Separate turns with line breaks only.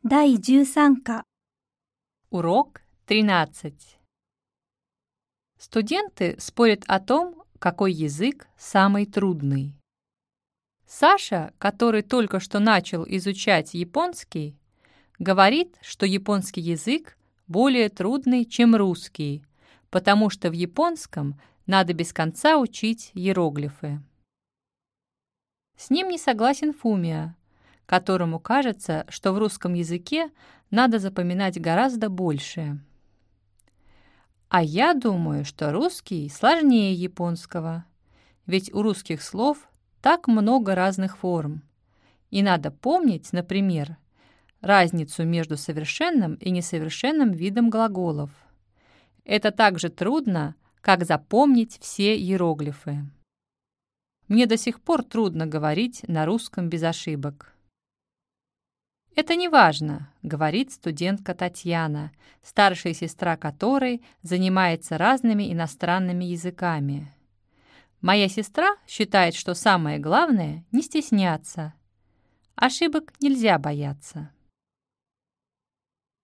第13課
Урок 13. Студенты спорят о том, какой язык самый трудный. Саша, который только что начал изучать японский, говорит, что японский язык более трудный, чем русский, потому что в японском надо без конца учить иероглифы. С ним не согласен Фумия, которому кажется, что в русском языке надо запоминать гораздо больше. А я думаю, что русский сложнее японского, ведь у русских слов так много разных форм. И надо помнить, например, разницу между совершенным и несовершенным видом глаголов. Это так же трудно, как запомнить все иероглифы. Мне до сих пор трудно говорить на русском без ошибок. «Это не важно», — говорит студентка Татьяна, старшая сестра которой занимается разными иностранными языками. «Моя сестра считает, что самое главное — не стесняться. Ошибок нельзя бояться».